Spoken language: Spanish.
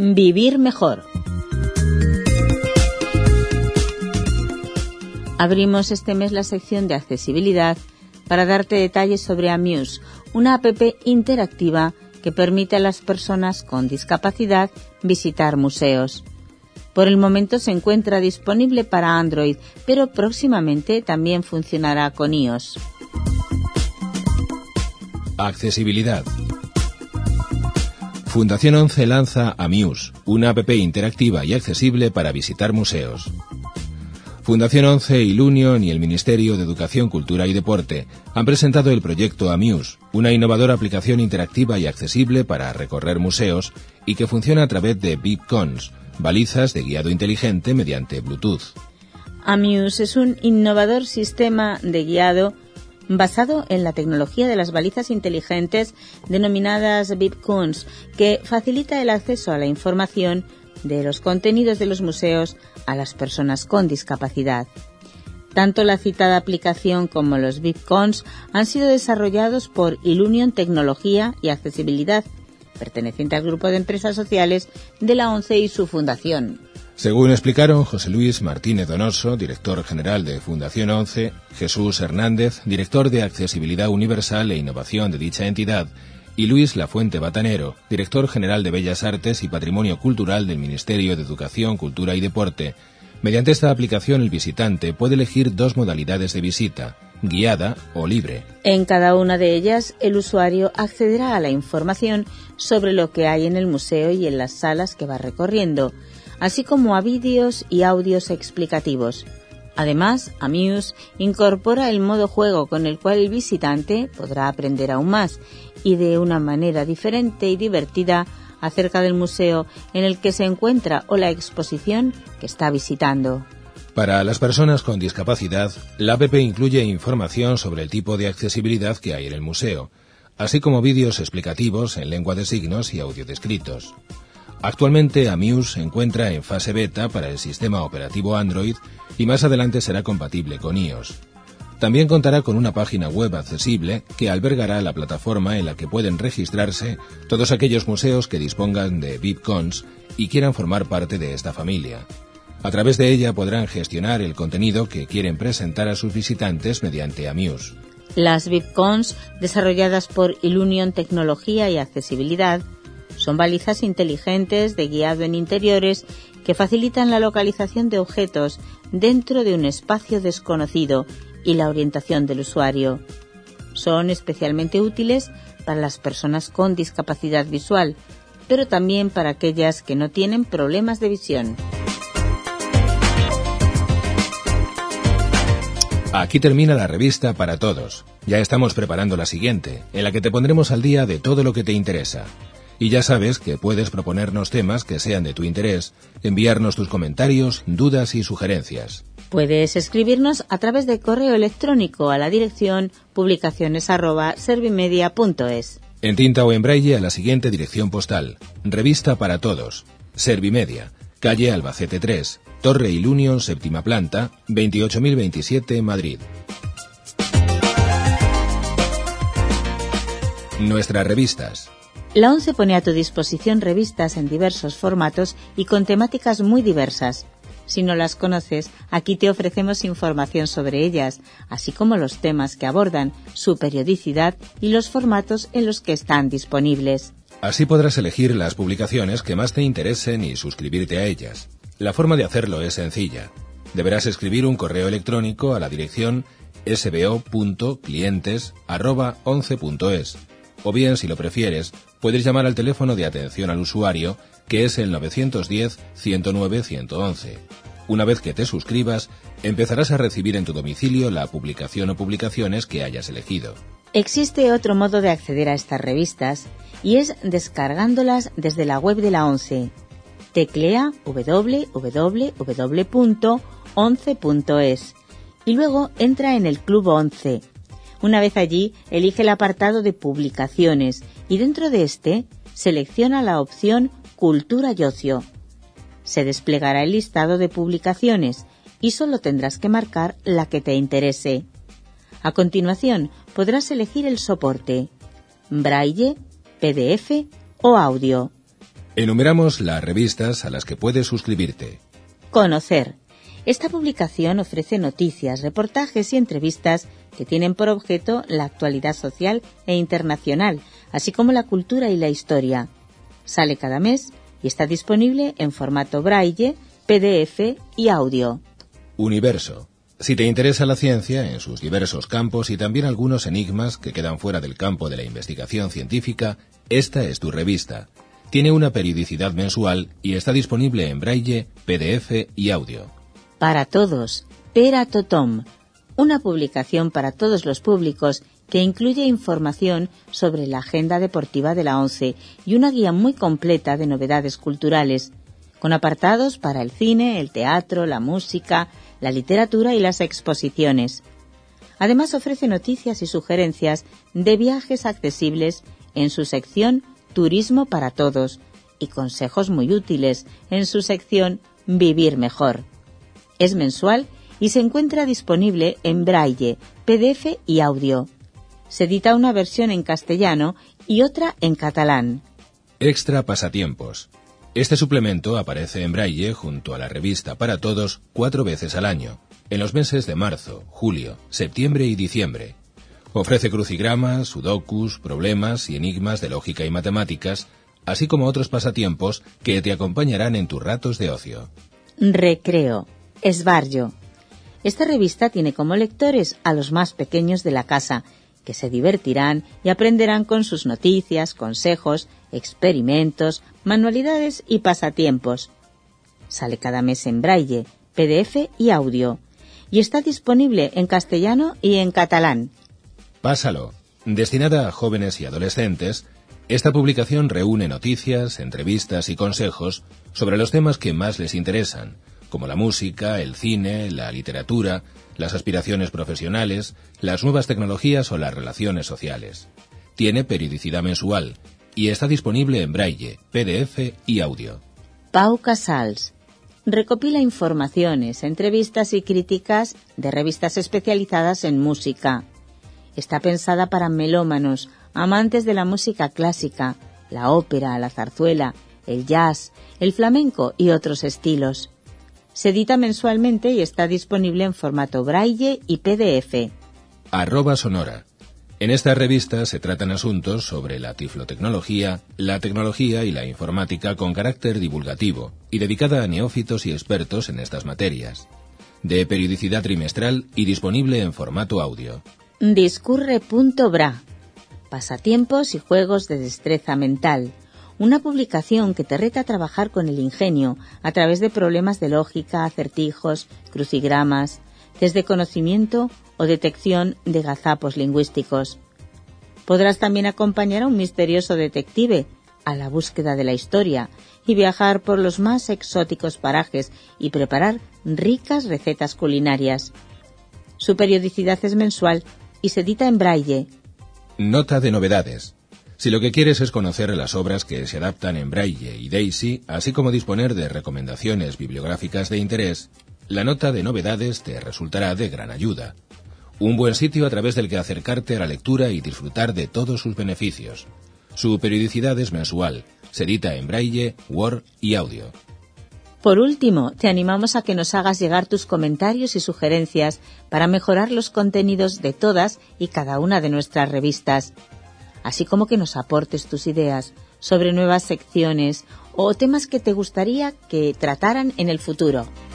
Vivir mejor. Abrimos este mes la sección de accesibilidad para darte detalles sobre Amuse, una app interactiva que permite a las personas con discapacidad visitar museos. Por el momento se encuentra disponible para Android, pero próximamente también funcionará con iOS. Accesibilidad. Fundación 11 lanza Amuse, una app interactiva y accesible para visitar museos. Fundación 11, Ilunion y el Ministerio de Educación, Cultura y Deporte han presentado el proyecto Amuse, una innovadora aplicación interactiva y accesible para recorrer museos y que funciona a través de beacons, balizas de guiado inteligente mediante Bluetooth. Amuse es un innovador sistema de guiado basado en la tecnología de las balizas inteligentes denominadas beacons, que facilita el acceso a la información de los contenidos de los museos a las personas con discapacidad. Tanto la citada aplicación como los beacons han sido desarrollados por Ilunion Tecnología y Accesibilidad, perteneciente al grupo de empresas sociales de la ONCE y su fundación. Según explicaron José Luis Martínez Donoso, director general de Fundación 11, Jesús Hernández, director de Accesibilidad Universal e Innovación de dicha entidad, y Luis Lafuente Batanero, director general de Bellas Artes y Patrimonio Cultural del Ministerio de Educación, Cultura y Deporte. Mediante esta aplicación el visitante puede elegir dos modalidades de visita, guiada o libre. En cada una de ellas, el usuario accederá a la información sobre lo que hay en el museo y en las salas que va recorriendo, así como a vídeos y audios explicativos. Además, Amuse incorpora el modo juego con el cual el visitante podrá aprender aún más y de una manera diferente y divertida acerca del museo en el que se encuentra o la exposición que está visitando. Para las personas con discapacidad, la app incluye información sobre el tipo de accesibilidad que hay en el museo, así como vídeos explicativos en lengua de signos y audiodescritos. Actualmente Amuse se encuentra en fase beta para el sistema operativo Android y más adelante será compatible con iOS. También contará con una página web accesible que albergará la plataforma en la que pueden registrarse todos aquellos museos que dispongan de beacons y quieran formar parte de esta familia. A través de ella podrán gestionar el contenido que quieren presentar a sus visitantes mediante Amuse. Las beacons, desarrolladas por Ilunion Tecnología y Accesibilidad, son balizas inteligentes de guiado en interiores que facilitan la localización de objetos dentro de un espacio desconocido y la orientación del usuario. Son especialmente útiles para las personas con discapacidad visual, pero también para aquellas que no tienen problemas de visión. Aquí termina la revista para todos. Ya estamos preparando la siguiente, en la que te pondremos al día de todo lo que te interesa. Y ya sabes que puedes proponernos temas que sean de tu interés, enviarnos tus comentarios, dudas y sugerencias. Puedes escribirnos a través de correo electrónico a la dirección publicaciones@servimedia.es. En tinta o en braille a la siguiente dirección postal. Revista para todos. Servimedia, calle Albacete 3, Torre Ilunion, séptima planta, 28027, Madrid. Nuestras revistas. La ONCE pone a tu disposición revistas en diversos formatos y con temáticas muy diversas. Si no las conoces, aquí te ofrecemos información sobre ellas, así como los temas que abordan, su periodicidad y los formatos en los que están disponibles. Así podrás elegir las publicaciones que más te interesen y suscribirte a ellas. La forma de hacerlo es sencilla. Deberás escribir un correo electrónico a la dirección sbo.clientes@11.es. O bien, si lo prefieres, puedes llamar al teléfono de atención al usuario, que es el 910-109-111. Una vez que te suscribas, empezarás a recibir en tu domicilio la publicación o publicaciones que hayas elegido. Existe otro modo de acceder a estas revistas, y es descargándolas desde la web de la ONCE. Teclea www.11.es y luego entra en el Club 11. Una vez allí, elige el apartado de publicaciones y dentro de este selecciona la opción Cultura y Ocio. Se desplegará el listado de publicaciones y solo tendrás que marcar la que te interese. A continuación, podrás elegir el soporte: braille, PDF o audio. Enumeramos las revistas a las que puedes suscribirte. Conocer. Esta publicación ofrece noticias, reportajes y entrevistas que tienen por objeto la actualidad social e internacional, así como la cultura y la historia. Sale cada mes y está disponible en formato braille, PDF y audio. Universo. Si te interesa la ciencia en sus diversos campos y también algunos enigmas que quedan fuera del campo de la investigación científica, esta es tu revista. Tiene una periodicidad mensual y está disponible en braille, PDF y audio. Para todos, Pera Tothom, una publicación para todos los públicos que incluye información sobre la agenda deportiva de la ONCE y una guía muy completa de novedades culturales, con apartados para el cine, el teatro, la música, la literatura y las exposiciones. Además ofrece noticias y sugerencias de viajes accesibles en su sección Turismo para Todos y consejos muy útiles en su sección Vivir Mejor. Es mensual y se encuentra disponible en braille, PDF y audio. Se edita una versión en castellano y otra en catalán. Extra Pasatiempos. Este suplemento aparece en braille junto a la revista Para Todos 4 veces al año, en los meses de marzo, julio, septiembre y diciembre. Ofrece crucigramas, sudokus, problemas y enigmas de lógica y matemáticas, así como otros pasatiempos que te acompañarán en tus ratos de ocio. Recreo. Esbarjo. Esta revista tiene como lectores a los más pequeños de la casa, que se divertirán y aprenderán con sus noticias, consejos, experimentos, manualidades y pasatiempos. Sale cada mes en braille, PDF y audio, y está disponible en castellano y en catalán. Pásalo. Destinada a jóvenes y adolescentes, esta publicación reúne noticias, entrevistas y consejos sobre los temas que más les interesan, como la música, el cine, la literatura, las aspiraciones profesionales, las nuevas tecnologías o las relaciones sociales. Tiene periodicidad mensual y está disponible en braille, PDF y audio. Pau Casals. Recopila informaciones, entrevistas y críticas de revistas especializadas en música. Está pensada para melómanos, amantes de la música clásica, la ópera, la zarzuela, el jazz, el flamenco y otros estilos. Se edita mensualmente y está disponible en formato braille y PDF. @sonora. En esta revista se tratan asuntos sobre la tiflotecnología, la tecnología y la informática con carácter divulgativo y dedicada a neófitos y expertos en estas materias. De periodicidad trimestral y disponible en formato audio. Discurre.bra. Pasatiempos y juegos de destreza mental. Una publicación que te reta a trabajar con el ingenio a través de problemas de lógica, acertijos, crucigramas, test de conocimiento o detección de gazapos lingüísticos. Podrás también acompañar a un misterioso detective a la búsqueda de la historia y viajar por los más exóticos parajes y preparar ricas recetas culinarias. Su periodicidad es mensual y se edita en braille. Nota de novedades. Si lo que quieres es conocer las obras que se adaptan en braille y Daisy, así como disponer de recomendaciones bibliográficas de interés, la nota de novedades te resultará de gran ayuda. Un buen sitio a través del que acercarte a la lectura y disfrutar de todos sus beneficios. Su periodicidad es mensual, se edita en braille, Word y audio. Por último, te animamos a que nos hagas llegar tus comentarios y sugerencias para mejorar los contenidos de todas y cada una de nuestras revistas, así como que nos aportes tus ideas sobre nuevas secciones o temas que te gustaría que trataran en el futuro.